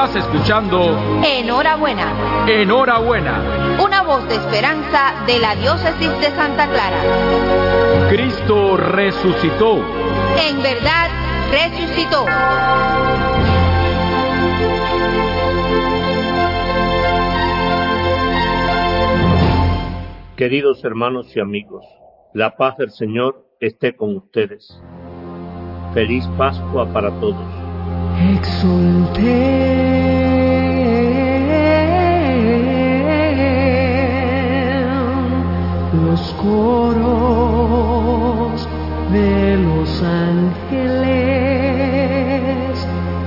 Estás escuchando Enhorabuena. Enhorabuena. Una voz de esperanza de la diócesis de Santa Clara. Cristo resucitó. En verdad, resucitó. Queridos hermanos y amigos, la paz del Señor esté con ustedes. Feliz Pascua para todos. Exulten los coros de los ángeles,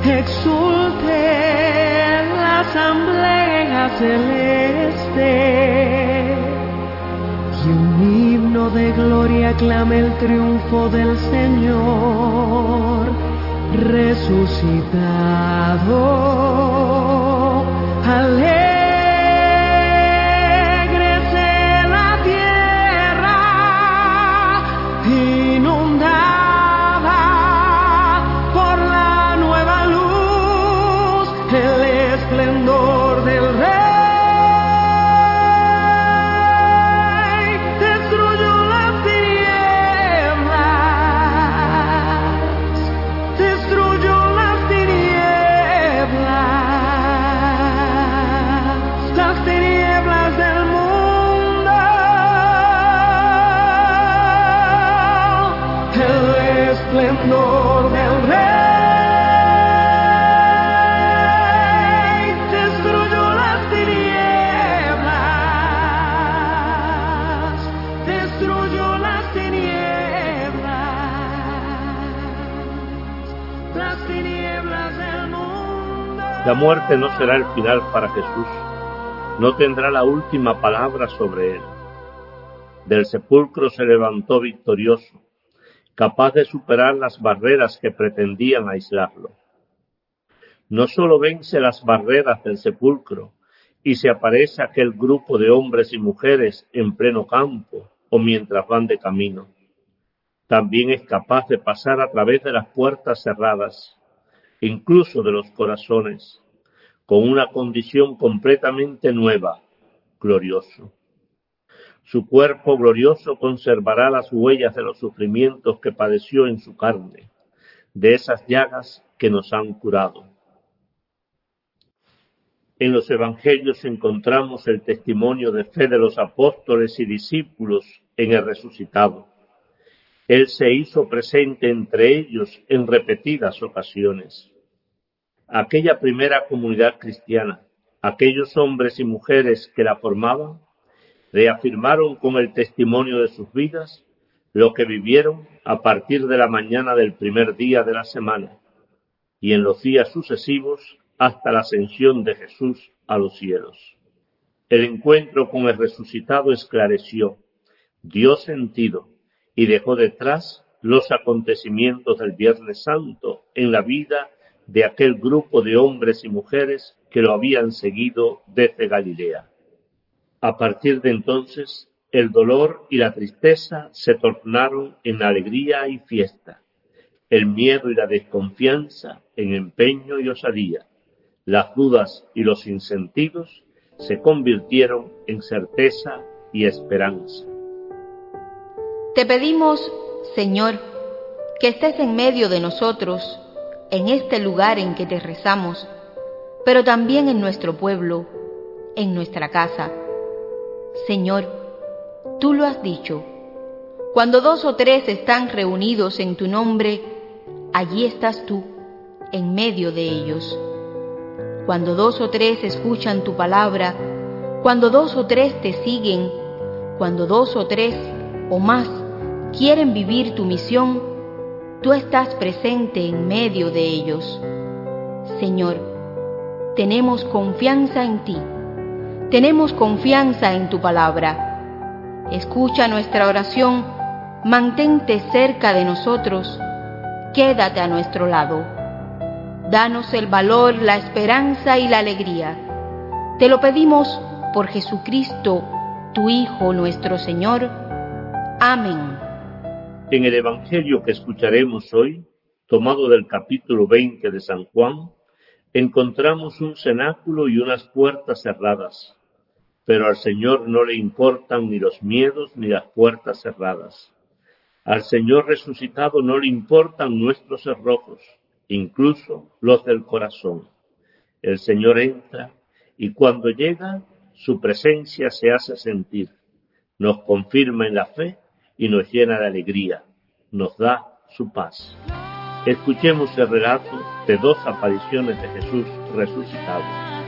exulten la asamblea celeste, y un himno de gloria aclama el triunfo del Señor resucitado. Alégrese la tierra inundada por la nueva luz, el esplendor del Rey. Esplendor del Rey destruyó las tinieblas, destruyó las tinieblas del mundo. La muerte no será el final para Jesús, no tendrá la última palabra sobre él. Del sepulcro se levantó victorioso, capaz de superar las barreras que pretendían aislarlo. No solo vence las barreras del sepulcro y se aparece aquel grupo de hombres y mujeres en pleno campo o mientras van de camino, también es capaz de pasar a través de las puertas cerradas, incluso de los corazones, con una condición completamente nueva, glorioso. Su cuerpo glorioso conservará las huellas de los sufrimientos que padeció en su carne, de esas llagas que nos han curado. En los evangelios encontramos el testimonio de fe de los apóstoles y discípulos en el resucitado. Él se hizo presente entre ellos en repetidas ocasiones. Aquella primera comunidad cristiana, aquellos hombres y mujeres que la formaban, reafirmaron con el testimonio de sus vidas lo que vivieron a partir de la mañana del primer día de la semana y en los días sucesivos hasta la ascensión de Jesús a los cielos. El encuentro con el resucitado esclareció, dio sentido y dejó detrás los acontecimientos del Viernes Santo en la vida de aquel grupo de hombres y mujeres que lo habían seguido desde Galilea. A partir de entonces, el dolor y la tristeza se tornaron en alegría y fiesta, el miedo y la desconfianza en empeño y osadía, las dudas y los insentidos se convirtieron en certeza y esperanza. Te pedimos, Señor, que estés en medio de nosotros, en este lugar en que te rezamos, pero también en nuestro pueblo, en nuestra casa. Señor, tú lo has dicho, cuando 2 o 3 están reunidos en tu nombre, allí estás tú, en medio de ellos. Cuando 2 o 3 escuchan tu palabra, cuando 2 o 3 te siguen, cuando 2 o 3 o más quieren vivir tu misión, tú estás presente en medio de ellos. Señor, tenemos confianza en ti. Tenemos confianza en tu palabra. Escucha nuestra oración, mantente cerca de nosotros, quédate a nuestro lado. Danos el valor, la esperanza y la alegría. Te lo pedimos por Jesucristo, tu Hijo, nuestro Señor. Amén. En el Evangelio que escucharemos hoy, tomado del capítulo 20 de San Juan, Encontramos un cenáculo y unas puertas cerradas, pero al Señor no le importan ni los miedos ni las puertas cerradas. Al Señor resucitado no le importan nuestros cerrojos, incluso los del corazón. El Señor entra y cuando llega, su presencia se hace sentir, nos confirma en la fe y nos llena de alegría, nos da su paz. Escuchemos el relato de dos apariciones de Jesús resucitado.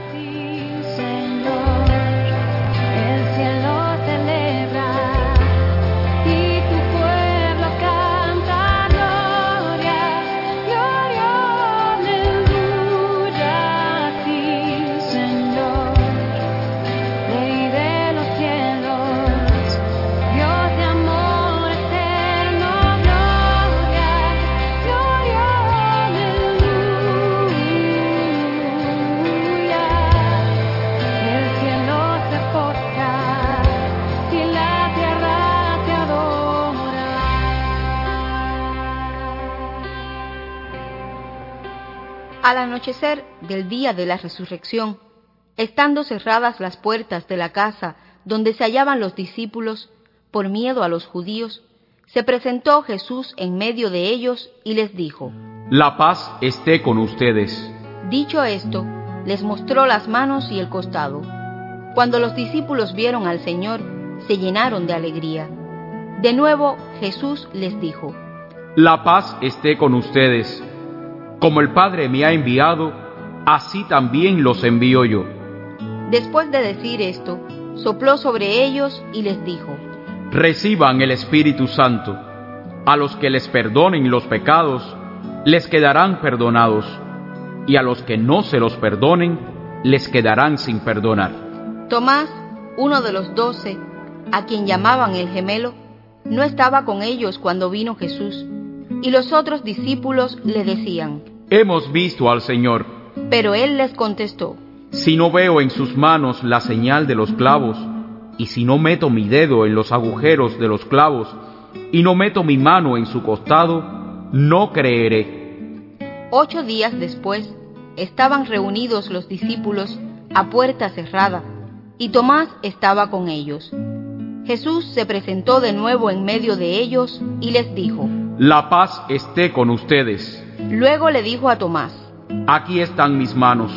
Al anochecer del día de la resurrección, estando cerradas las puertas de la casa donde se hallaban los discípulos, por miedo a los judíos, se presentó Jesús en medio de ellos y les dijo: La paz esté con ustedes. Dicho esto, les mostró las manos y el costado. Cuando los discípulos vieron al Señor, se llenaron de alegría. De nuevo Jesús les dijo: La paz esté con ustedes. Como el Padre me ha enviado, así también los envío yo. Después de decir esto, sopló sobre ellos y les dijo: Reciban el Espíritu Santo. A los que les perdonen los pecados, les quedarán perdonados, y a los que no se los perdonen, les quedarán sin perdonar. Tomás, uno de los 12, a quien llamaban el gemelo, no estaba con ellos cuando vino Jesús, y los otros discípulos le decían: Hemos visto al Señor. Pero él les contestó: Si no veo en sus manos la señal de los clavos, y si no meto mi dedo en los agujeros de los clavos, y no meto mi mano en su costado, no creeré. 8 días después, estaban reunidos los discípulos a puerta cerrada, y Tomás estaba con ellos. Jesús se presentó de nuevo en medio de ellos y les dijo: La paz esté con ustedes. Luego le dijo a Tomás: Aquí están mis manos.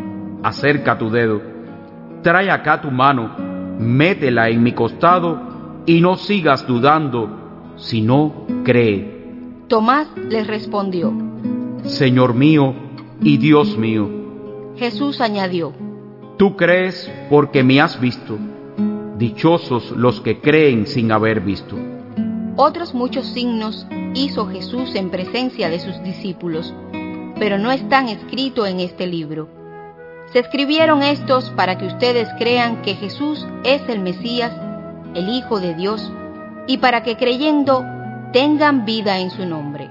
Acerca tu dedo. Trae acá tu mano, métela en mi costado y no sigas dudando, sino cree. Tomás les respondió: Señor mío y Dios mío. Jesús añadió: Tú crees porque me has visto. Dichosos los que creen sin haber visto. Otros muchos signos hizo Jesús en presencia de sus discípulos, pero no están escritos en este libro. Se escribieron estos para que ustedes crean que Jesús es el Mesías, el Hijo de Dios, y para que creyendo tengan vida en su nombre.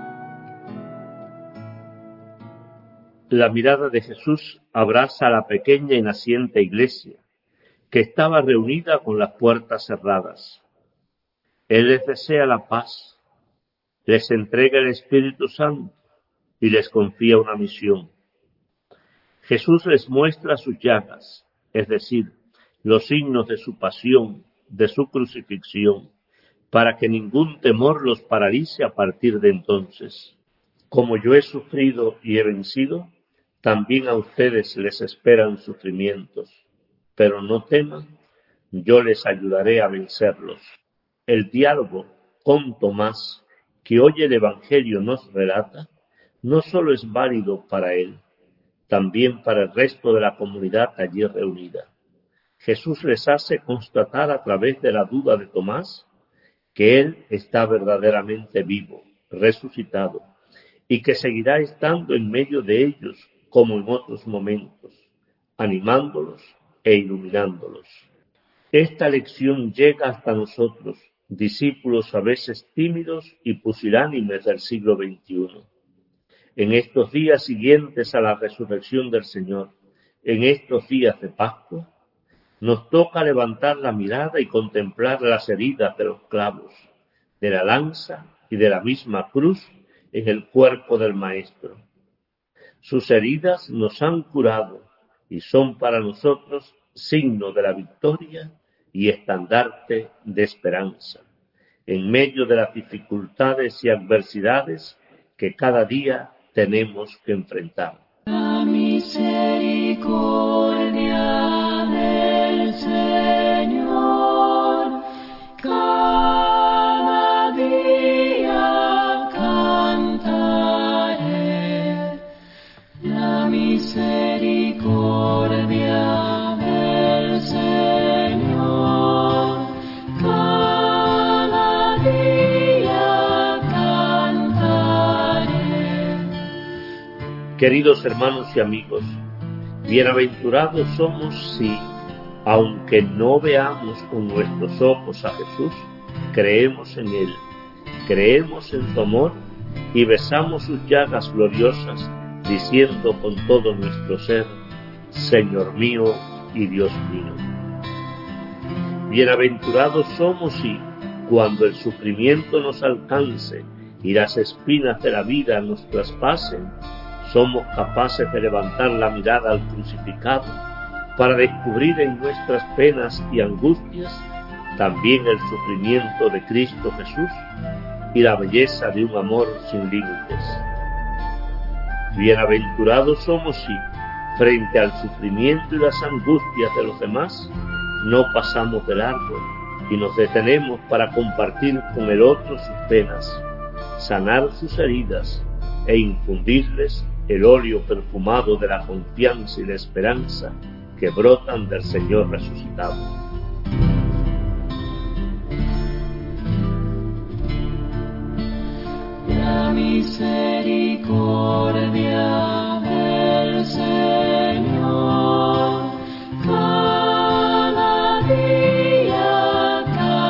La mirada de Jesús abraza a la pequeña y naciente iglesia, que estaba reunida con las puertas cerradas. Él les desea la paz, les entrega el Espíritu Santo y les confía una misión. Jesús les muestra sus llagas, es decir, los signos de su pasión, de su crucifixión, para que ningún temor los paralice a partir de entonces. Como yo he sufrido y he vencido, también a ustedes les esperan sufrimientos, pero no teman, yo les ayudaré a vencerlos. El diálogo con Tomás, que hoy el Evangelio nos relata, no solo es válido para él, también para el resto de la comunidad allí reunida. Jesús les hace constatar a través de la duda de Tomás que él está verdaderamente vivo, resucitado, y que seguirá estando en medio de ellos como en otros momentos, animándolos e iluminándolos. Esta lección llega hasta nosotros, discípulos a veces tímidos y pusilánimes del siglo XXI. En estos días siguientes a la resurrección del Señor, en estos días de Pascua, nos toca levantar la mirada y contemplar las heridas de los clavos, de la lanza y de la misma cruz en el cuerpo del Maestro. Sus heridas nos han curado y son para nosotros signo de la victoria y estandarte de esperanza, en medio de las dificultades y adversidades que cada día tenemos que enfrentar. La misericordia del Señor cada día cantaré. La misericordia del Señor cada día cantaré. Queridos hermanos y amigos, bienaventurados somos si, aunque no veamos con nuestros ojos a Jesús, creemos en Él, creemos en su amor y besamos sus llagas gloriosas, diciendo con todo nuestro ser: Señor mío y Dios mío. Bienaventurados somos si, cuando el sufrimiento nos alcance y las espinas de la vida nos traspasen, somos capaces de levantar la mirada al crucificado para descubrir en nuestras penas y angustias también el sufrimiento de Cristo Jesús y la belleza de un amor sin límites. Bienaventurados somos si, frente al sufrimiento y las angustias de los demás, no pasamos de largo y nos detenemos para compartir con el otro sus penas, sanar sus heridas e infundirles el óleo perfumado de la confianza y la esperanza que brotan del Señor resucitado. La misericordia del Señor cada día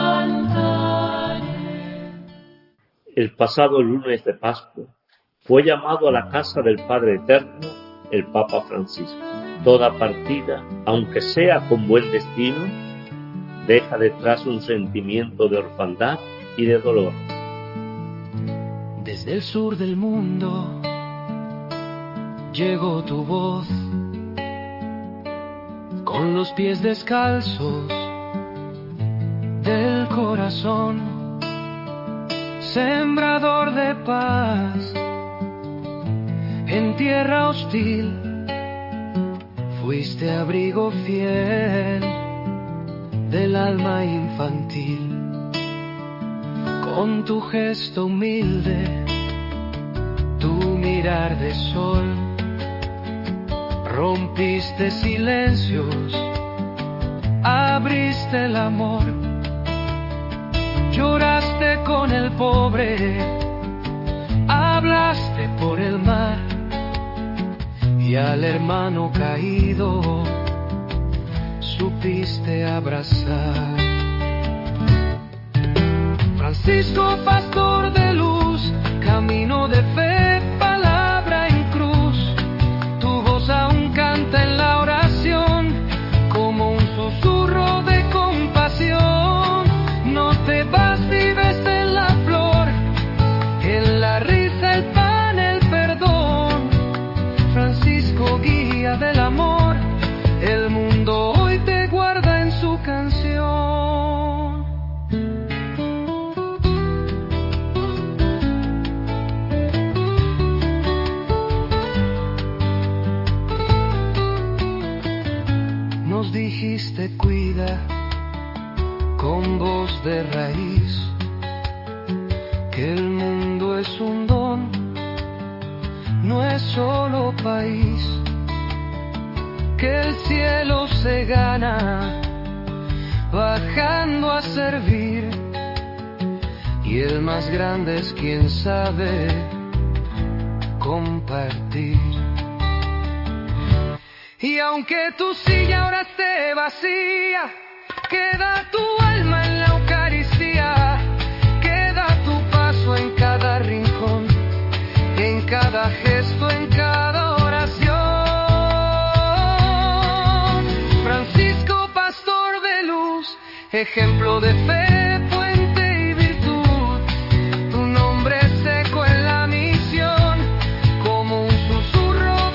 cantaré. El pasado lunes de Pascua fue llamado a la casa del Padre Eterno el Papa Francisco. Toda partida, aunque sea con buen destino, deja detrás un sentimiento de orfandad y de dolor. Desde el sur del mundo llegó tu voz, con los pies descalzos del corazón, sembrador de paz en tierra hostil, fuiste abrigo fiel del alma infantil. Con tu gesto humilde, tu mirar de sol, rompiste silencios, abriste el amor, lloraste con el pobre, hablaste por el mar, y al hermano caído supiste abrazar. Francisco, pastor de luz, camino de fe, palabra en cruz, tu voz aún canta en la oración, como un susurro de compasión. No te vas, vives en la flor, en la risa, el pan, el perdón. Francisco, guía del amor, el mundo hoy te guarda en su canción. Nos dijiste cuida con voz de raíz, que el mundo es un don, no es solo país, que el cielo se gana bajando a servir, y el más grande es quien sabe compartir. Y aunque tu silla ahora esté vacía, queda tu alma en la Eucaristía, queda tu paso en cada rincón, en cada gesto, en cada oración. Francisco, pastor de luz, ejemplo de fe, puente y virtud, tu nombre es eco en la misión, como un susurro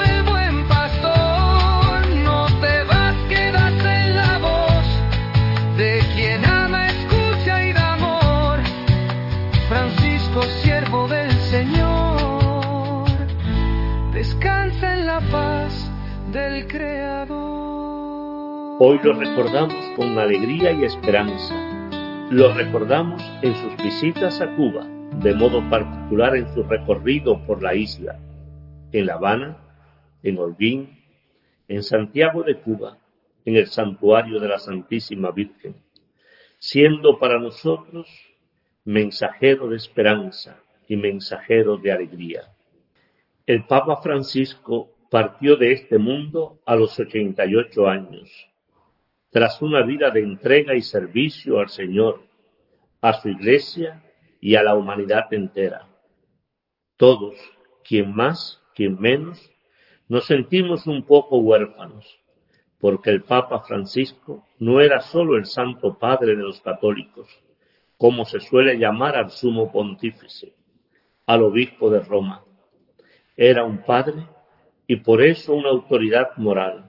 Hoy lo recordamos con alegría y esperanza. Lo recordamos en sus visitas a Cuba, de modo particular en su recorrido por la isla, en La Habana, en Holguín, en Santiago de Cuba, en el santuario de la Santísima Virgen, siendo para nosotros mensajero de esperanza y mensajero de alegría. El Papa Francisco partió de este mundo a los 88 años, tras una vida de entrega y servicio al Señor, a su Iglesia y a la humanidad entera. Todos, quien más, quien menos, nos sentimos un poco huérfanos, porque el Papa Francisco no era solo el Santo Padre de los católicos, como se suele llamar al Sumo Pontífice, al Obispo de Roma. Era un padre y por eso una autoridad moral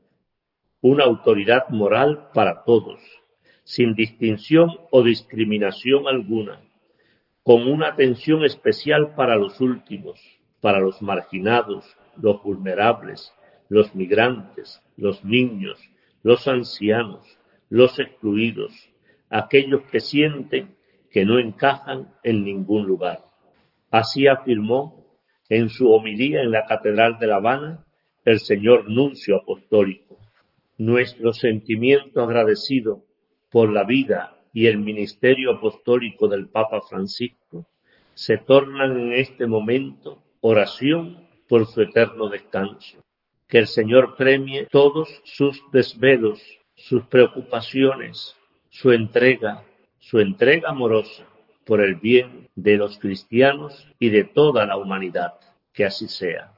para todos, sin distinción o discriminación alguna, con una atención especial para los últimos, para los marginados, los vulnerables, los migrantes, los niños, los ancianos, los excluidos, aquellos que sienten que no encajan en ningún lugar. Así afirmó en su homilía en la Catedral de La Habana el señor Nuncio Apostólico. Nuestro sentimiento agradecido por la vida y el ministerio apostólico del Papa Francisco se tornan en este momento oración por su eterno descanso. Que el Señor premie todos sus desvelos, sus preocupaciones, su entrega amorosa por el bien de los cristianos y de toda la humanidad. Que así sea.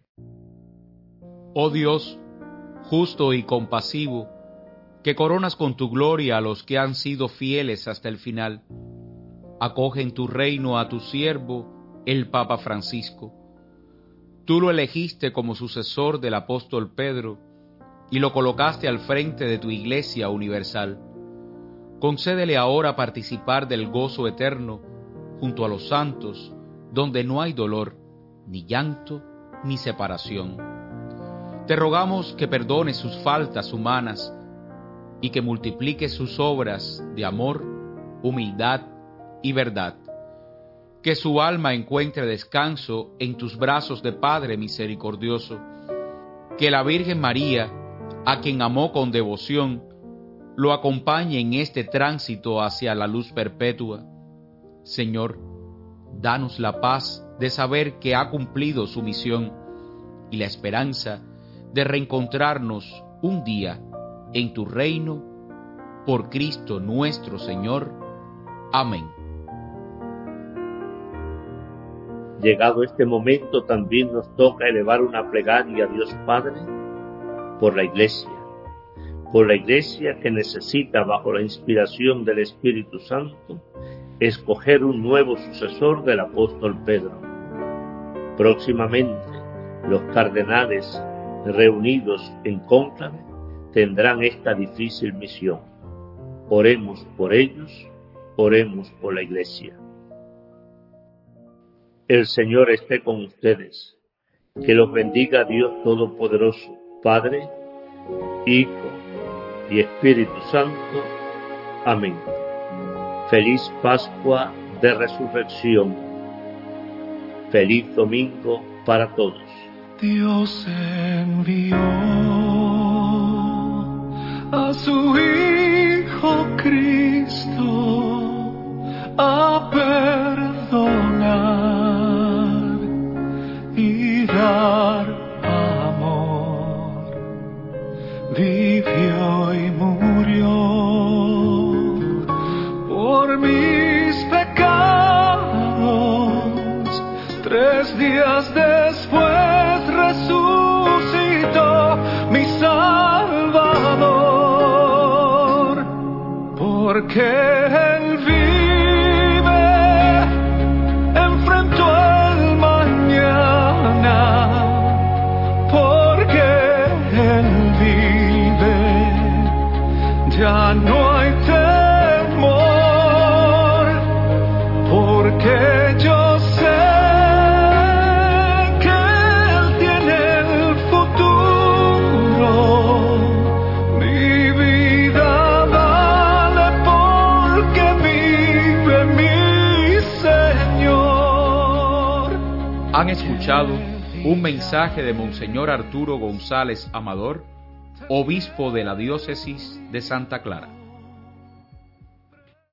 Oh Dios, justo y compasivo, que coronas con tu gloria a los que han sido fieles hasta el final, acoge en tu reino a tu siervo, el Papa Francisco. Tú lo elegiste como sucesor del apóstol Pedro y lo colocaste al frente de tu Iglesia universal. Concédele ahora participar del gozo eterno junto a los santos, donde no hay dolor, ni llanto, ni separación. Te rogamos que perdones sus faltas humanas y que multipliques sus obras de amor, humildad y verdad. Que su alma encuentre descanso en tus brazos de Padre misericordioso. Que la Virgen María, a quien amó con devoción, lo acompañe en este tránsito hacia la luz perpetua. Señor, danos la paz de saber que ha cumplido su misión y la esperanza de reencontrarnos un día en tu reino, por Cristo nuestro Señor. Amén. Llegado este momento, también nos toca elevar una plegaria a Dios Padre por la Iglesia que necesita, bajo la inspiración del Espíritu Santo, escoger un nuevo sucesor del apóstol Pedro. Próximamente, los cardenales reunidos en cónclave tendrán esta difícil misión. Oremos por ellos, oremos por la Iglesia. El Señor esté con ustedes. Que los bendiga Dios Todopoderoso, Padre, Hijo y Espíritu Santo. Amén. Feliz Pascua de Resurrección. Feliz domingo para todos. Dios envió a su Hijo Cristo a perdonar y dar amor. Vivió y murió por mis pecados. 3 días después resucitó mi Salvador, porque Él vive, enfrentó el mañana, porque Él vive, ya no hay temor, porque yo sé que Él tiene el futuro, mi Han escuchado un mensaje de Monseñor Arturo González Amador, obispo de la diócesis de Santa Clara.